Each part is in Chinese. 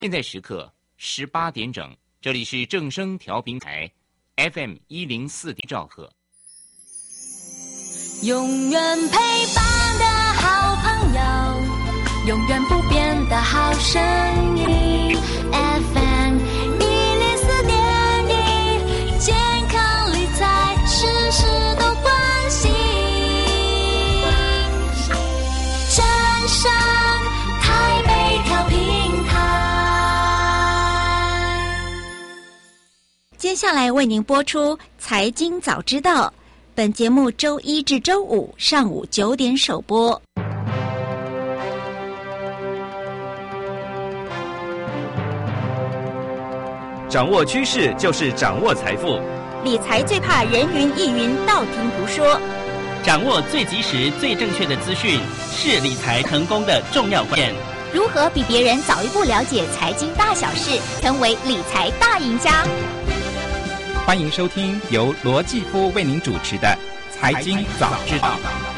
现在时刻18点整，这里是正声调频台 FM104.兆赫。 永远陪伴的好朋友，永远不变的好声音 FM104.1，健康理财事事都关心。正声台北调频台， 接下来为您播出财经早知道，本节目周一至周五上午9点首播。 掌握趋势就是掌握财富， 理财最怕人云亦云，道听途说。 掌握最及时、最正确的资讯，是理财成功的重要关键。 如何比别人早一步了解财经大小事，成为理财大赢家？ 欢迎收听由罗继夫为您主持的《财经早知道》。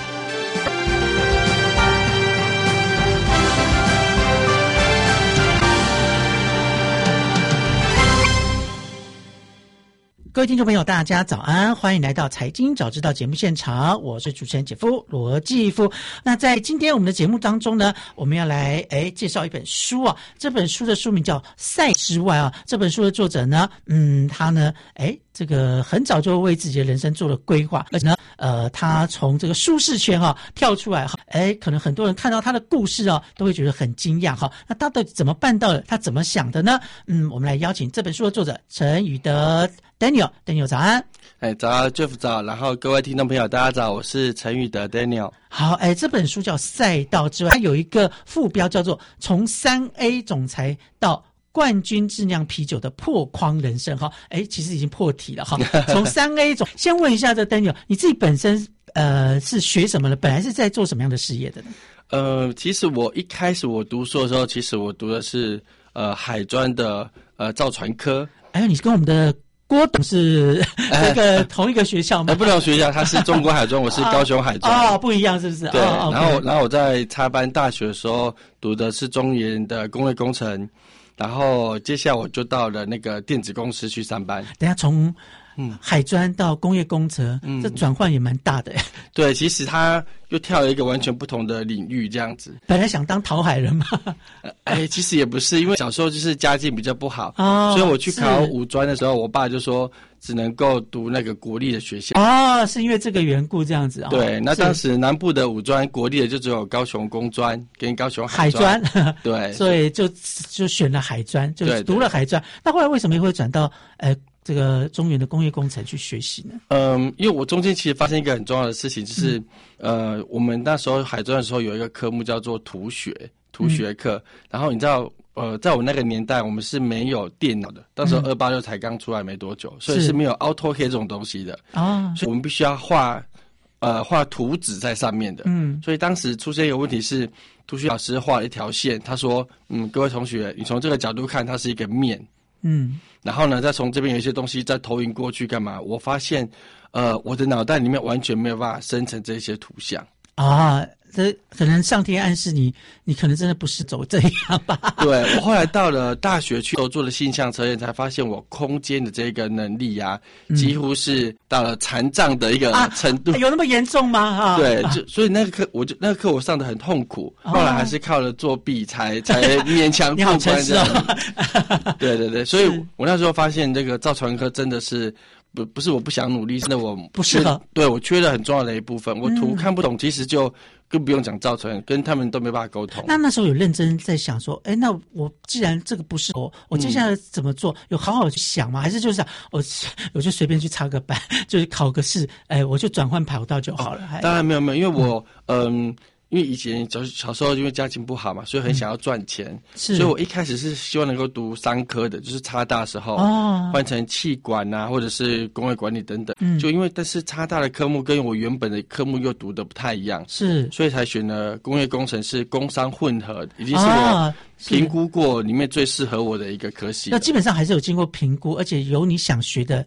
各位听众朋友，大家早安，欢迎来到财经早知道节目现场，我是主持人姐夫罗继夫。那在今天我们的节目当中呢，我们要来介绍一本书啊，这本书的书名叫《赛之外》啊。这本书的作者呢，他呢，这个很早就为自己的人生做了规划，而且呢，他从这个舒适圈跳出来可能很多人看到他的故事都会觉得很惊讶那他到底怎么办到的？他怎么想的呢？我们来邀请这本书的作者陈宇德 Daniel 早安。 早安 Jeff 早，然后各位听众朋友大家早，我是陈宇德 Daniel。 好，这本书叫《赛道之外》，它有一个副标叫做从3A 总裁到冠军质量啤酒的破框人生其实已经破题了从3A 总，先问一下这 Daniel， 你自己本身是学什么的？本来是在做什么样的事业的呢？ 其实我一开始我读书的时候，其实我读的是海专的造船科。 你跟我们的郭董是这个同一个学校吗？ 不同学校，他是中国海专，我是高雄海专。 不一样是不是？ 对。然后我在插班大学的时候读的是中研的工业工程，然后接下来我就到了那个电子公司去上班。 等一下从海专到工业工程，这转换也蛮大的。 对，其实他又跳了一个完全不同的领域，这样子。 本来想当讨海人嘛， 其实也不是，因为小时候就是家境比较不好，所以我去考五专的时候，我爸就说只能够读那个国立的学校。 是因为这个缘故这样子。 对，那当时南部的五专国立的就只有高雄工专跟高雄海专。 对， 所以就选了海专，就读了海专。那后来为什么会转到这个中原的工业工程去学习呢？ 因为我中间其实发生一个很重要的事情，就是我们那时候海专的时候有一个科目叫做图学课，然后你知道在我那个年代我们是没有电脑的，当时286才刚出来没多久，所以是没有 AutoCAD 这种东西的所以我们必须要画图纸在上面的。所以当时出现一个问题是，图学老师画了一条线，他说各位同学，你从这个角度看它是一个面，然后呢再从这边有一些东西再投影过去干嘛，我发现我的脑袋里面完全没有办法生成这些图像这可能上天暗示你可能真的不是走这样吧。 对，我后来到了大学去做了性向测验，才发现我空间的这个能力几乎是到了残障的一个程度。 有那么严重吗？ 对，所以那个课我上得很痛苦，后来还是靠了作弊才勉强过关这样。对，所以我那时候发现这个造船科真的是不是我不想努力，真的我不适合。 对，我缺了很重要的一部分，我图看不懂，其实就更不用讲造船，跟他们都没办法沟通。 那时候有认真在想说，那我既然这个不是我接下来怎么做？有好好去想吗？还是就是我就随便去插个班，就是考个试，我就转换跑道就好了？ 当然没有，因为我因为以前小时候因为家境不好嘛，所以很想要赚钱，所以我一开始是希望能够读商科的，就是插大时候换成气管或者是工业管理等等。就因为但是插大的科目跟我原本的科目又读的不太一样，所以才选了工业工程是工商混合，已经是我评估过里面最适合我的一个科系。 那基本上还是有经过评估，而且有你想学的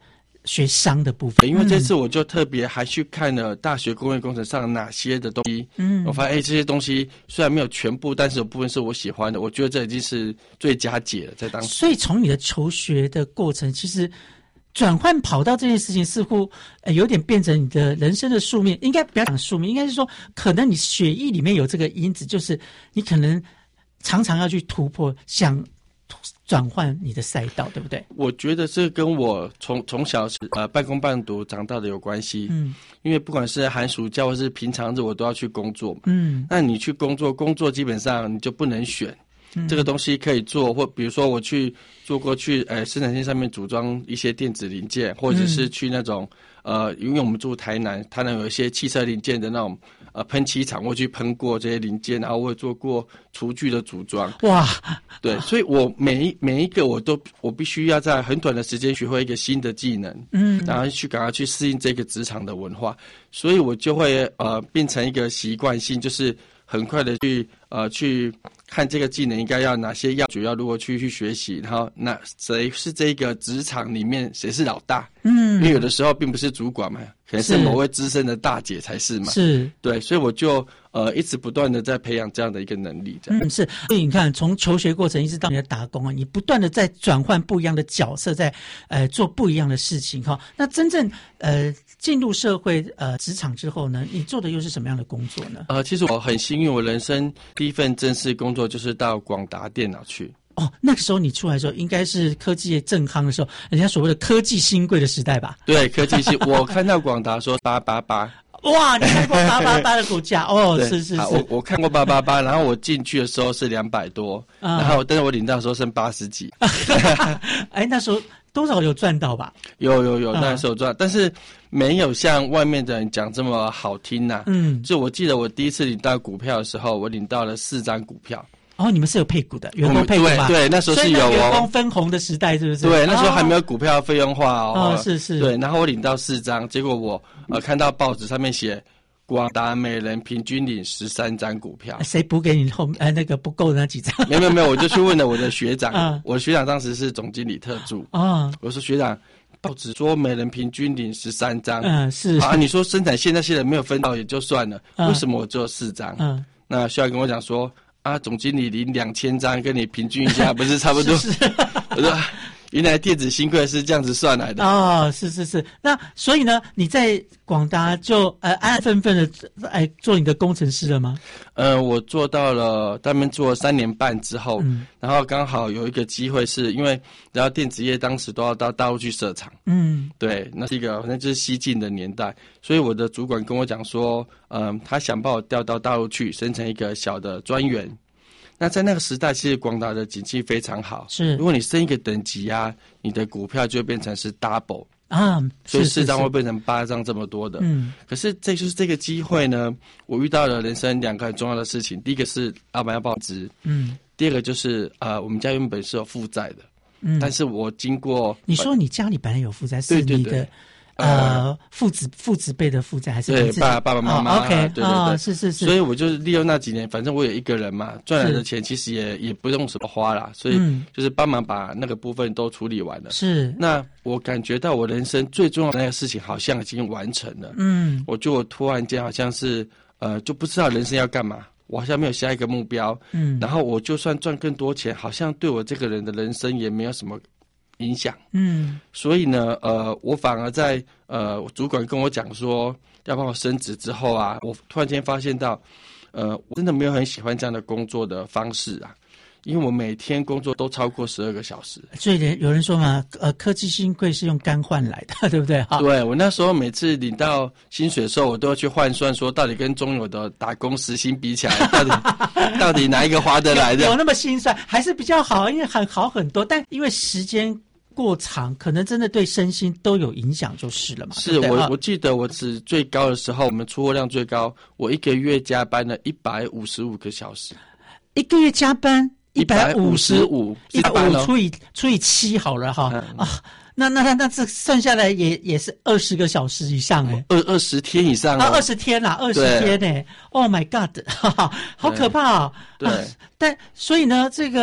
学商的部分。 因为这次我就特别还去看了大学工业工程上哪些的东西，我发现这些东西虽然没有全部，但是有部分是我喜欢的，我觉得这已经是最佳解了，在当时。 所以从你的求学的过程，其实转换跑道这件事情似乎有点变成你的人生的宿命，应该不要讲宿命，应该是说可能你血液里面有这个因子，就是你可能常常要去突破，想转换你的赛道，对不对？ 我觉得这跟我从小半工半读长大的有关系。因为不管是寒暑假或是平常日，我都要去工作嘛。那你去工作基本上你就不能选。这个东西可以做，或比如说我去做过去生产线上面组装一些电子零件，或者是去那种因为我们住台南有一些汽车零件的那种喷漆厂，我去喷过这些零件，然后我也做过厨具的组装。哇，对，所以我每一个我必须要在很短的时间学会一个新的技能，然后赶快去适应这个职场的文化，所以我就会变成一个习惯性，就是很快的去看这个技能应该要哪些主要如何去学习，然后谁是这个职场里面谁是老大，因为有的时候并不是主管嘛，可能是某位资深的大姐才是嘛，是，对，所以我就一直不断的在培养这样的一个能力，这样。 是，所以你看从求学过程一直到你的打工啊，你不断的在转换不一样的角色，在做不一样的事情哈。那真正进入社会职场之后呢，你做的又是什么样的工作呢？ 其实我很幸运，我人生第一份正式工作就是到广达电脑去。 哦，那个时候你出来的时候，应该是科技业正夯的时候，人家所谓的科技新贵的时代吧？ 对，科技新，我看到广达说888。 哇，你看过888的股价哦？是是是， 我看过888，然后我进去的时候是200多，然后但是我领到的时候剩80几。 那时候多少有赚到吧？ 有，那时候有赚，但是没有像外面的人讲这么好听呐。就我记得我第一次领到股票的时候，我领到了4张股票。 哦，你们是有配股的，员工配股吧？ 对，那时候是有员工分红的时代，是不是？ 对，那时候还没有股票费用化哦。 是。 对，然后我领到4张，结果我看到报纸上面写广达每人平均领13张股票。 谁补给你那个不够的那几张？ 没有，我就去问了我的学长，我的学长当时是总经理特助我说学长，报纸说每人平均领13张，是啊，你说生产线那些人没有分到也就算了，为什么我只有4张？那学长跟我讲说。总经理领2000张，跟你平均一下，不是差不多？我说，原来电子新贵是这样子算来的。哦， 是。那所以呢，你在广达就安安分分的做你的工程师了吗？ 我做到了，他们做了3年半之后，然后刚好有一个机会，是因为然后电子业当时都要到大陆去设厂，对，那是一个反正就是西进的年代，所以我的主管跟我讲说，他想把我调到大陆去，生成一个小的专员。那在那个时代，其实广达的景气非常好，是如果你升一个等级啊，你的股票就会变成是 double。所以4张会变成8张这么多的。可是这就是这个机会呢，我遇到了人生2个很重要的事情。第一个是老板要报资，第二个就是我们家原本是有负债的，但是我经过你说你家里本来有负债，是你的父子辈的负债还是对爸爸妈妈 ？OK， 对， 是， 所以我就是利用那几年，反正我有一个人嘛，赚来的钱其实也不用什么花啦，所以就是帮忙把那个部分都处理完了。是，那我感觉到我人生最重要的那个事情好像已经完成了。我突然间好像是就不知道人生要干嘛。我好像没有下一个目标，然后我就算赚更多钱，好像对我这个人的人生也没有什么影响，所以呢，我反而在主管跟我讲说要帮我升职之后啊，我突然间发现到，我真的没有很喜欢这样的工作的方式啊，因为我每天工作都超过12个小时。 所以有人说嘛，科技新贵是用肝换来的，对不对？ 对，我那时候每次领到薪水的时候，我都要去换算说，到底跟中友的打工时薪比起来，到底哪一个划得来的？ 有那么心酸，还是比较好，因为好很多，但因为时间过长，可能真的对身心都有影响，就是了嘛。 是我记得我是最高的时候，我们出货量最高，我一个月加班了155个小时， 一个月加班。155除以7好了哈那这剩下来也是20个小时以上 20天以上 20天啦，20天Oh my God， 好可怕哦。对，但所以呢，这个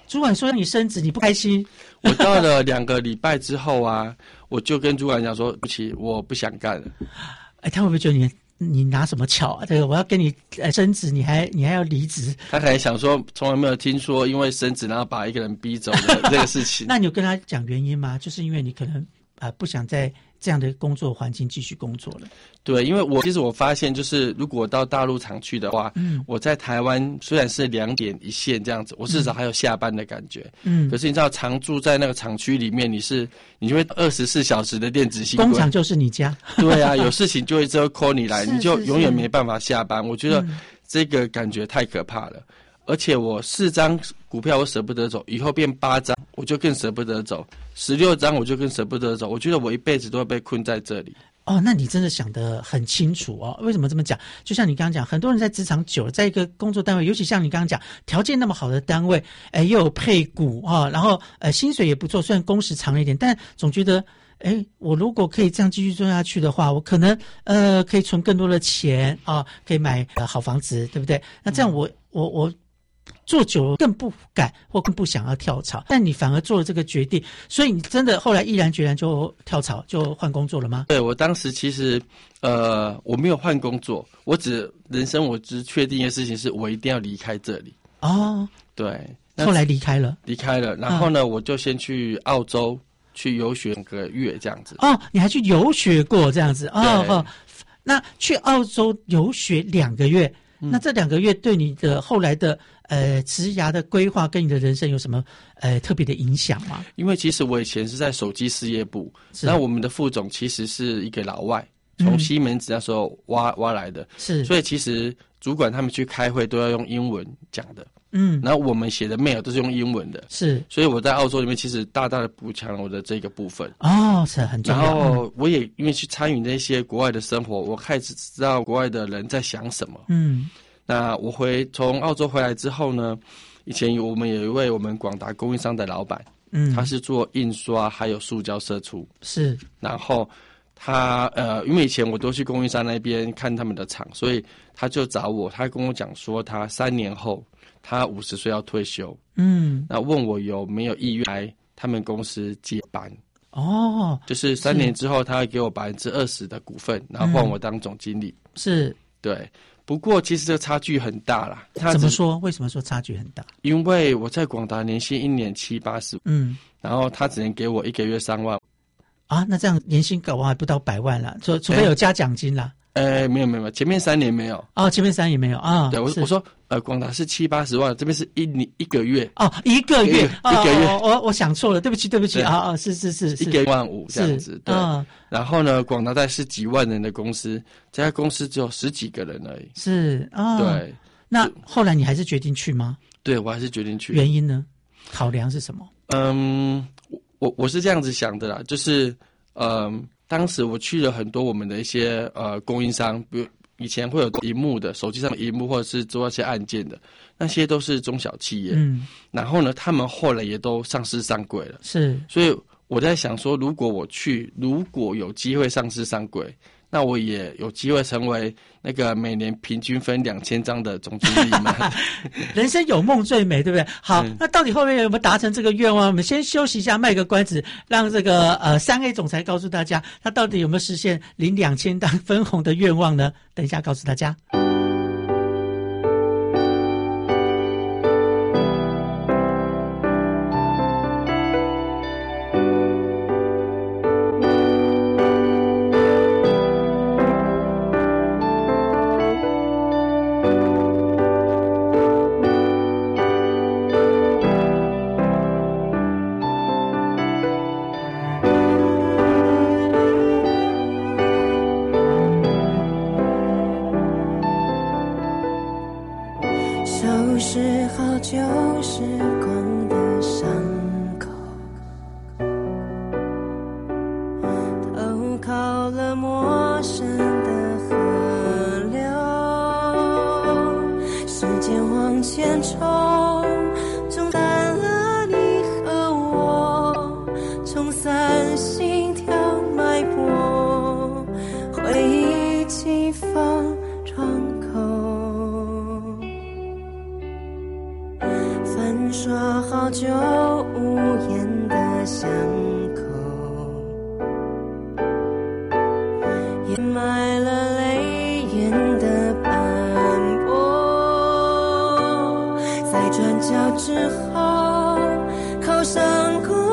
主管说你升职，你不开心？ 我到了2个礼拜之后啊，我就跟主管讲说，对不起，我不想干了。 他会不会觉得你拿什么巧啊？这个我要跟你升职，你还要离职？ 他可能想说，从来没有听说因为升职然后把一个人逼走的这个事情。 那你有跟他讲原因吗？就是因为你可能不想在这样的工作环境继续工作了。 对，因为其实我发现，就是如果到大陆厂去的话，我在台湾虽然是2点一线这样子，我至少还有下班的感觉。可是你知道，常住在那个厂区里面，你就会24小时的电子新闻， 工厂就是你家。 对啊，有事情就会之后 call 你来，你就永远没办法下班。我觉得这个感觉太可怕了。而且我4张股票我舍不得走，以后变8张我就更舍不得走，16张我就更舍不得走。我觉得我一辈子都会被困在这里。 那你真的想得很清楚哦。为什么这么讲？就像你刚刚讲，很多人在职场久了，在一个工作单位，尤其像你刚刚讲，条件那么好的单位，又有配股然后薪水也不错，虽然工时长了一点，但总觉得我如果可以这样继续做下去的话，我可能可以存更多的钱可以买好房子，对不对？那这样我做久了更不敢或更不想要跳槽，但你反而做了这个决定，所以你真的后来毅然决然就跳槽，就换工作了吗？ 对，我当时其实我没有换工作，人生我只确定一件事情，是我一定要离开这里。对， 后来离开了， 然后呢，我就先去澳洲去游学2个月这样子。 你还去游学过这样子？那去澳洲游学2个月，那这2个月对你的后来的职涯的规划跟你的人生有什么特别的影响吗？ 因为其实我以前是在手机事业部，那我们的副总其实是一个老外，从西门子那时候挖来的， 是， 所以其实主管他们去开会都要用英文讲的。然后我们写的 mail 都是用英文的， 是， 所以我在澳洲里面其实大大的补强了我的这个部分。 是很重要。 然后我也因为去参与那些国外的生活，我开始知道国外的人在想什么。那我从澳洲回来之后呢，以前我们有一位我们广达供应商的老板，他是做印刷还有塑胶射出， 是。 然后他因为以前我都去供应商那边看他们的厂，所以他就找我，他跟我讲说他3年后他50岁要退休，那问我有没有意愿来他们公司接班。就是3年之后他会给我20%的股份，然后换我当总经理。 是， 对。不过其实这个差距很大啦。 怎么说？为什么说差距很大？ 因为我在广达年薪1年70-80，然后他只能给我1个月3万。 那这样年薪搞完还不到100万了，除非有加奖金啦。 没有，前面3年没有。 前面3年也没有啊。 对，我说广达是70-80万，这边是1个月。 一个月， 一个月。 我想错了，对不起。是 1个15000这样子。对。然后呢，广达在是几万人的公司，这家公司只有10几个人而已。 是对。 那后来你还是决定去吗？ 对，我还是决定去。 原因呢？考量是什么？ 我是这样子想的啦，就是当时我去了很多我们的一些供应商，比如以前会有萤幕的，手机上的萤幕或者是做一些按键的，那些都是中小企业。然后呢，他们后来也都上市上柜了。 是， 所以我在想说，如果有机会上市上柜，那我也有机会成为那个每年平均分2000张的总经理嘛。 人生有梦最美，对不对？好，那到底后面有没有达成这个愿望？我们先休息一下，卖个关子，让这个3A 总裁告诉大家，他到底有没有实现领2000张分红的愿望呢？等一下告诉大家。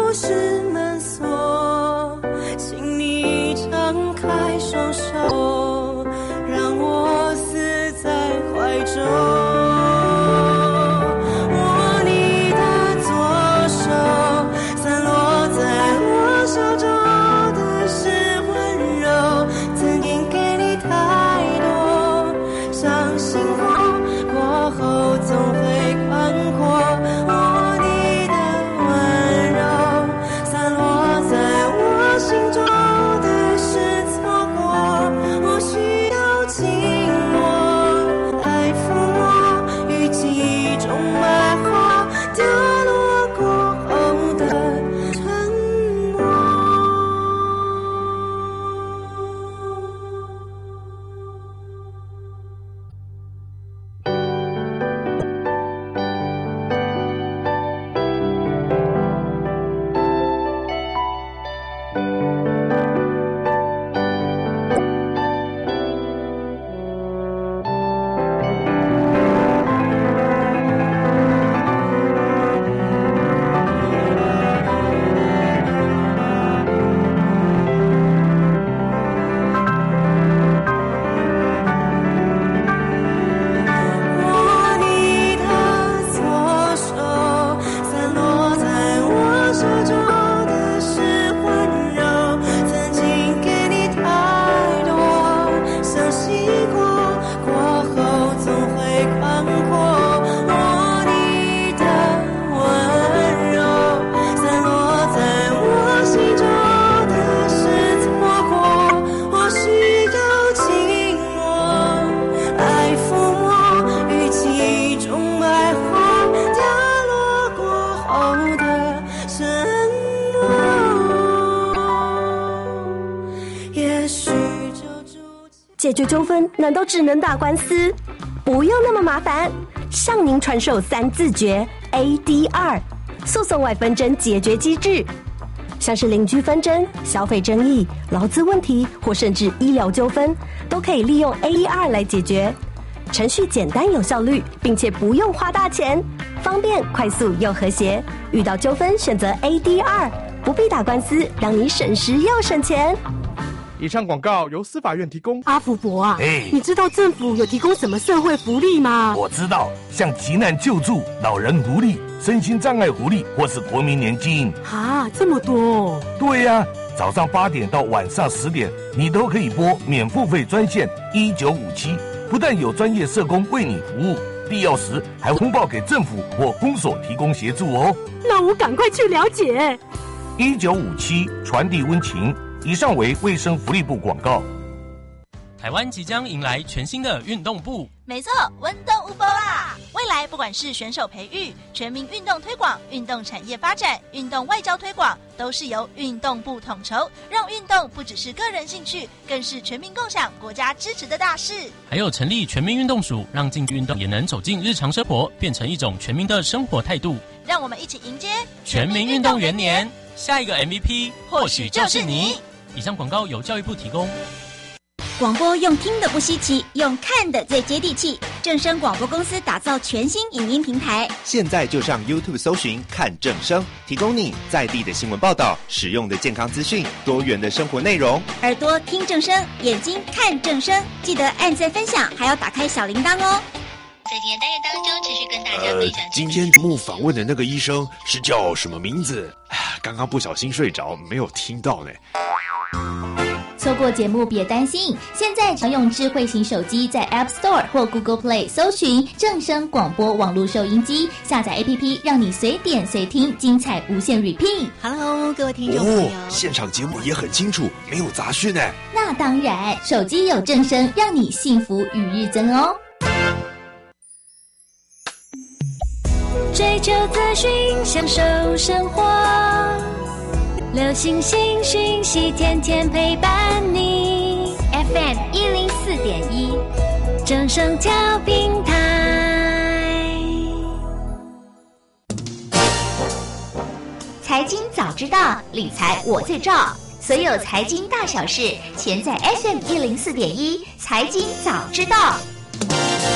故事门锁，请你张开双手，让我死在怀中。 解决纠纷难道只能打官司？不用那么麻烦，向您传授3字诀 ADR 诉讼外纷争解决机制，像是邻居纷争、消费争议、劳资问题或甚至医疗纠纷，都可以利用 ADR 来解决。程序简单有效率，并且不用花大钱，方便快速又和谐。遇到纠纷选择 ADR， 不必打官司，让你省时又省钱。 以上广告由司法院提供。 阿福伯啊，你知道政府有提供什么社会福利吗？ 我知道，像急难救助、老人福利、身心障碍福利或是国民年金。 啊，这么多！ 对呀，早上8点到晚上10点，你都可以拨免付费专线1957，不但有专业社工为你服务，必要时还通报给政府或公所提供协助哦。 那我赶快去了解。 1957传递温情。以上为卫生福利部广告。 台湾即将迎来全新的运动部， 没错，温动无波啦！未来不管是选手培育、全民运动推广、运动产业发展、运动外交推广，都是由运动部统筹，让运动不只是个人兴趣，更是全民共享、国家支持的大事。 还有成立全民运动署，让竞技运动也能走进日常生活，变成一种全民的生活态度。 让我们一起迎接全民运动元年，下一个 MVP 或许就是你。以上广告由教育部提供。 广播用听的不稀奇，用看的最接地气。正声广播公司打造全新影音平台， 现在就上 YouTube 搜寻看正声，提供你在地的新闻报道、实用的健康资讯、多元的生活内容。 耳朵听正声，眼睛看正声，记得按赞分享，还要打开小铃铛哦。 在今天单元当中，持续跟大家分享。 今天节目访问的那个医生是叫什么名字？刚刚不小心睡着，没有听到呢。 错过节目别担心，现在常用智慧型手机在 App Store 或 Google Play 搜寻正声广播网络收音机，下载 APP， 让你随点随听，精彩无限 repeat。Hello， 各位听众朋友， 现场节目也很清楚，没有杂讯呢。 那当然，手机有正声，让你幸福与日增哦。 追求资讯，享受生活。流行新讯息，天天陪伴你。 FM 104.1， 正声调频台。 财经早知道，理财我最照。所有财经大小事，全在 FM 104.1，财经早知道。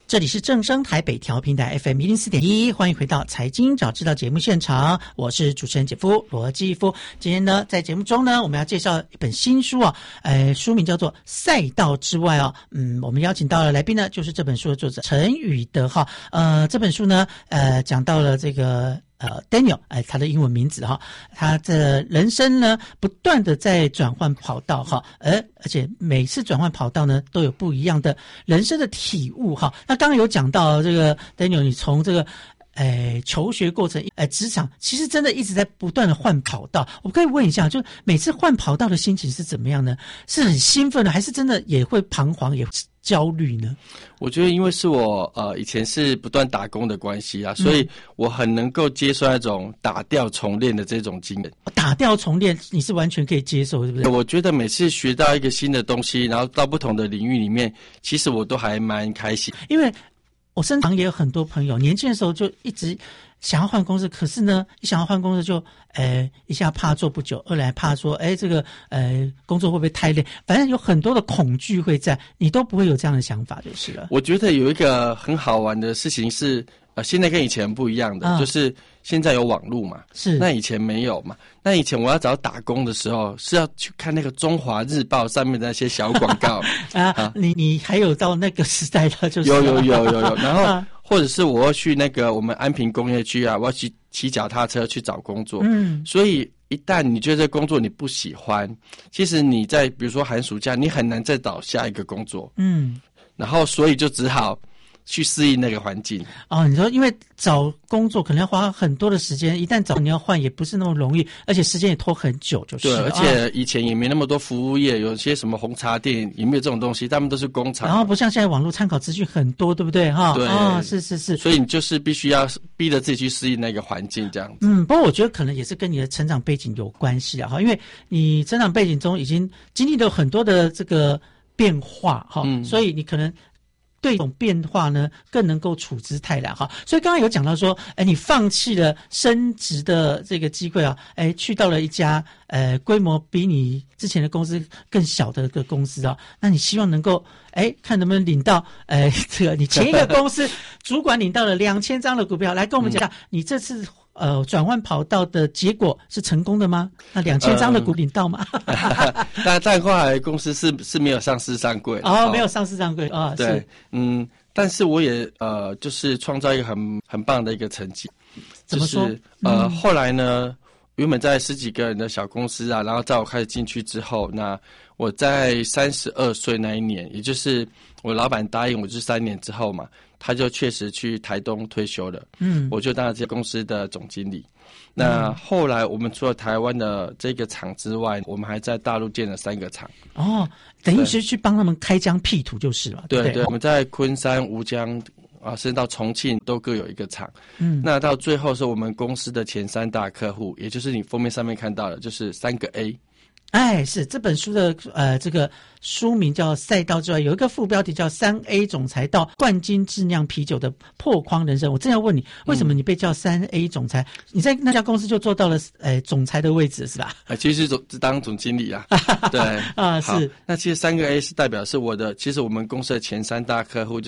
这里是正声台北调频台 FM 104.1，欢迎回到财经早知道节目现场，我是主持人姐夫罗继夫。今天呢，在节目中呢，我们要介绍一本新书啊，书名叫做《赛道之外》哦。我们邀请到了来宾呢，就是这本书的作者陈宇德哈。这本书呢，讲到了这个。Daniel， 他的英文名字哈，他的人生呢不断的在转换跑道哈，而且每次转换跑道呢都有不一样的人生的体悟哈。那刚刚有讲到这个 Daniel， 你从这个求学过程，职场其实真的一直在不断的换跑道。我可以问一下，就每次换跑道的心情是怎么样呢？是很兴奋的，还是真的也会彷徨，也会焦虑呢？ 我觉得因为是我以前是不断打工的关系啊，所以我很能够接受那种打掉重练的这种经验。 打掉重练你是完全可以接受，对不对？ 我觉得每次学到一个新的东西，然后到不同的领域里面，其实我都还蛮开心。 因为我身旁也有很多朋友，年轻的时候就一直想要换公司，可是呢，一想要换公司就，一下怕做不久，二来怕说，这个工作会不会太累？反正有很多的恐惧会在，你都不会有这样的想法就是了。 我觉得有一个很好玩的事情是，现在跟以前不一样的，就是现在有网络嘛， 是那以前没有嘛。那以前我要找打工的时候，是要去看那个《中华日报》上面的那些小广告你还有到那个时代的，就是有，然后或者是我要去那个我们安平工业区啊，我要骑脚踏车去找工作。所以一旦你觉得这工作你不喜欢，其实你在比如说寒暑假，你很难再找下一个工作。然后所以就只好去适应那个环境。 你说因为找工作可能要花很多的时间，一旦找你要换也不是那么容易，而且时间也拖很久，就是对，而且以前也没那么多服务业，有些什么红茶店也没有这种东西，他们都是工厂。 然后不像现在网络参考资讯很多，对不对？ 对， 是， 所以你就是必须要逼着自己去适应那个环境，这样子。 不过我觉得可能也是跟你的成长背景有关系啊，因为你成长背景中已经经历了很多的这个变化哈，所以你可能对这种变化呢更能够处之泰然哈。所以刚刚有讲到说，你放弃了升职的这个机会啊，去到了一家规模比你之前的公司更小的一个公司啊，那你希望能够看能不能领到这个你前一个公司主管领到了2000张的股票，来跟我们讲一下你这次转换跑道的结果是成功的吗？那2000张的股领到吗？ 但后来公司是没有上市上柜没有上市上柜对，但是我也就是创造一个很棒的一个成绩。 怎么说？ 后来呢，原本在10几个人的小公司啊，然后在我开始进去之后，那我在32岁那一年，也就是我老板答应我，就是3年之后嘛，他就确实去台东退休了。我就当了这家公司的总经理。那后来我们除了台湾的这个厂之外，我们还在大陆建了3个厂。 等于是去帮他们开疆辟土就是了。 对，我们在昆山、吴江甚至到重庆都各有一个厂。那到最后是我们公司的前3大客户，也就是你封面上面看到的，就是3个 A。 是这本书的这个书名叫《赛道之外》，有一个副标题叫3A 总裁到冠军质酿啤酒的破框人生。我正要问你，为什么你被叫3A 总裁？你在那家公司就做到了总裁的位置是吧？ 其实是当总经理啊。对是。 那其实3个 A 是代表是我的，其实我们公司的前3大客户就是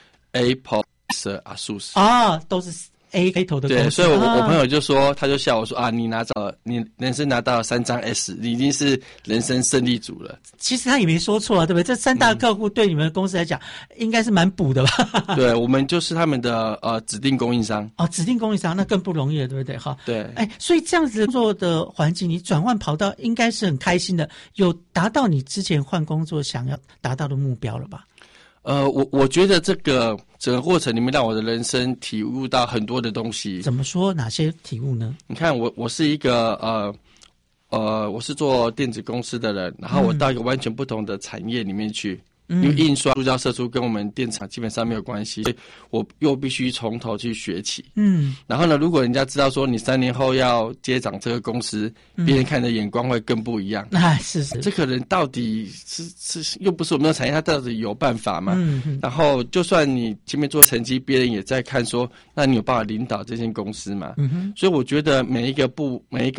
Apple、ASUS 都是A 开头的公司。 对，所以我朋友就说，他就笑我说你人生拿到了3张 S， 你已经是人生胜利组了。 其实他也没说错对不对？这3大客户对你们公司来讲，应该是蛮补的吧？ 对，我们就是他们的指定供应商。 指定供应商那更不容易了，对不对？ 对。 所以这样子工作的环境，你转换跑道应该是很开心的，有达到你之前换工作想要达到的目标了吧？ 我觉得这个整个过程里面，让我的人生体悟到很多的东西。 怎么说？哪些体悟呢？ 你看，我是一个我是做电子公司的人，然后我到一个完全不同的产业里面去。因为印刷、塑胶射出跟我们电厂基本上没有关系，所以我又必须从头去学起。然后呢，如果人家知道说你3年后要接掌这个公司，别人看的眼光会更不一样。 是这个人到底是又不是我们的产业，他到底有办法吗？然后就算你前面做成绩，别人也在看说，那你有办法领导这间公司吗？所以我觉得每一个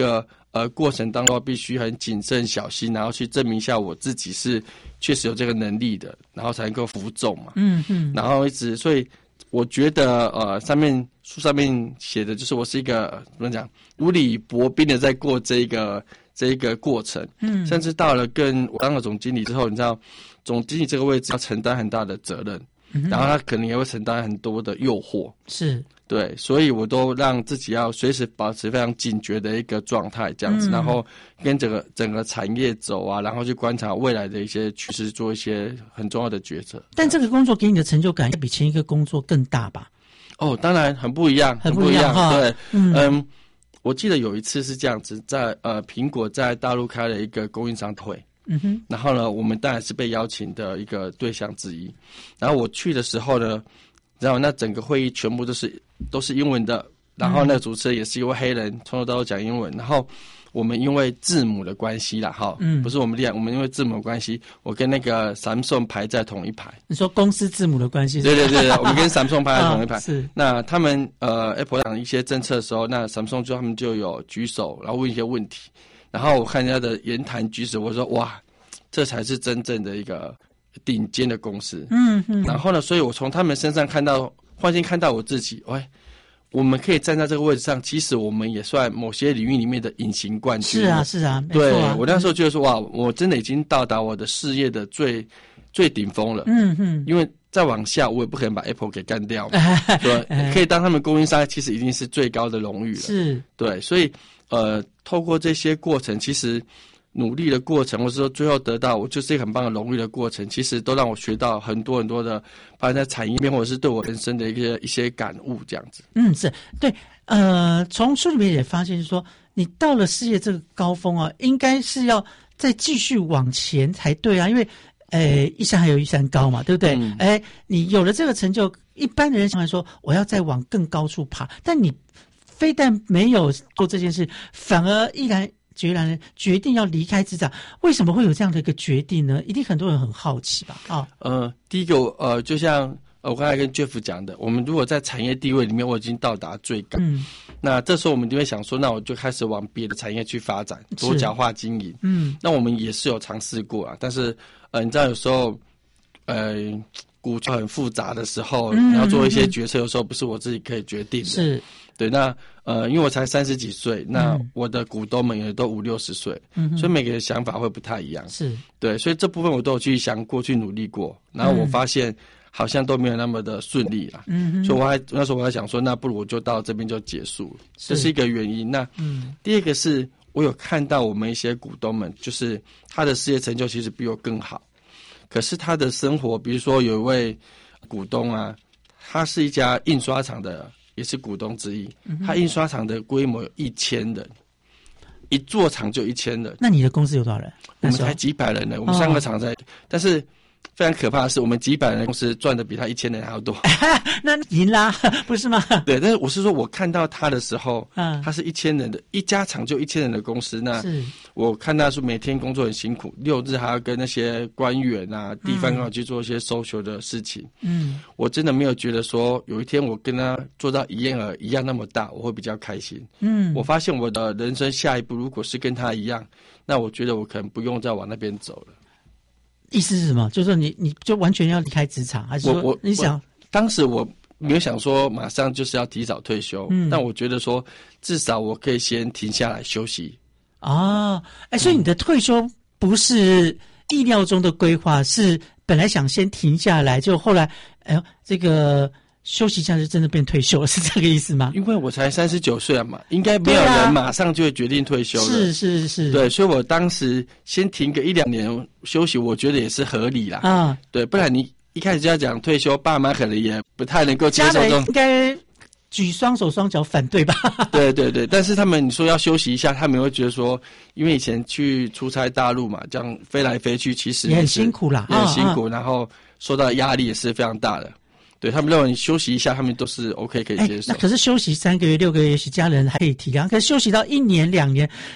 过程当中必须很谨慎小心，然后去证明一下我自己是确实有这个能力的，然后才能够服众嘛。然后所以我觉得书上面写的就是我是一个怎么讲，如履薄冰的在过这一个过程。甚至到了我当了总经理之后，你知道总经理这个位置要承担很大的责任，然后他可能也会承担很多的诱惑。 是。 对，所以我都让自己要随时保持非常警觉的一个状态，这样子，然后跟整个产业走啊，然后去观察未来的一些趋势，做一些很重要的决策。 但这个工作给你的成就感要比前一个工作更大吧？ 哦，当然很不一样， 很不一样哈。 对，我记得有一次是这样子，在苹果在大陆开了一个供应商会。然后呢，我们当然是被邀请的一个对象之一。然后我去的时候呢，然后那整个会议全部都是英文的，然后那个主持人也是一位黑人，从头到尾讲英文。然后我们因为字母的关系啦，不是我们我们因为字母的关系，我跟那个 Samsung 排在同一排。 你说公司字母的关系？ 对，我们跟 Samsung 排在同一排。 是。 那他们Apple 讲一些政策的时候，那 Samsung 他们就有举手，然后问一些问题。然后我看人家的言谈举止，我说哇，这才是真正的一个顶尖的公司。然后呢，所以我从他们身上换心看到我自己，我们可以站在这个位置上，其实我们也算某些领域里面的隐形冠军。 是啊，没错对，我那时候觉得说，哇，我真的已经到达我的事业的最顶峰了。因为再往下，我也不可能把 Apple 给干掉嘛。对，可以当他们供应商，其实已经是最高的荣誉了。是，对，所以透过这些过程，其实努力的过程，或者说最后得到我就是一个很棒的荣誉的过程，其实都让我学到很多很多的，包括在产业面或者是对我人生的一些感悟，这样子。 是对。从书里面也发现说，你到了事业这个高峰啊，应该是要再继续往前才对啊，因为一山还有一山高嘛，对不对？你有了这个成就，一般的人想来说，我要再往更高处爬，但你非但没有做这件事，反而毅然决然决定要离开职场。为什么会有这样的一个决定呢？一定很多人很好奇吧？ 第一个就像我刚才跟 Jeff 讲的，我们如果在产业地位里面我已经到达最高，那这时候我们就会想说，那我就开始往别的产业去发展，多角化经营。那我们也是有尝试过啊，但是你知道有时候股权很复杂的时候，你要做一些决策，有时候不是我自己可以决定的。是。对，那因为我才30几岁，那我的股东们也都50、60岁，所以每个人想法会不太一样。是。对，所以这部分我都有去想过，去努力过，然后我发现好像都没有那么的顺利啦。所以那时候我还想说，那不如我就到这边就结束了，这是一个原因。那第二个是我有看到我们一些股东们，就是他的事业成就其实比我更好，可是他的生活，比如说有一位股东啊，他是一家印刷厂的，也是股东之一。他印刷厂的规模有1000人，一座厂就1000人。 那你的公司有多少人？ 我们才几百人呢，我们3个厂在，但是非常可怕的是，我们几百人的公司赚的比他1000人还要多。 那赢啦，不是吗？ 对，但是我是说，我看到他的时候，他是1000人的一家厂就1000人的公司，那我看他说每天工作很辛苦，6日还要跟那些官员啊、地方官去做一些 social 的事情。我真的没有觉得说有一天我跟他做到一样那么大，我会比较开心。我发现我的人生下一步如果是跟他一样，那我觉得我可能不用再往那边走了。 意思是什么？就是说你就完全要离开职场，还是说你想？ 当时我没有想说马上就是要提早退休，但我觉得说至少我可以先停下来休息。 所以你的退休不是意料中的规划，是本来想先停下来，就后来这个休息一下就真的变退休了，是这个意思吗？ 因为我才39岁嘛，应该没有人马上就会决定退休了。 是。 对，所以我当时先停个1-2年休息，我觉得也是合理啦。对，不然你一开始就要讲退休，爸妈可能也不太能够接受。 家人应该举双手双脚反对吧？ 对，但是他们你说要休息一下，他们会觉得说，因为以前去出差大陆嘛，这样飞来飞去，其实也很辛苦啦， 也很辛苦，然后受到的压力也是非常大的。对，他们认为你休息一下，他们都是 OK 可以接受。 那可是休息3个月、6个月，也许家人还可以体谅。可是休息到1年、2年，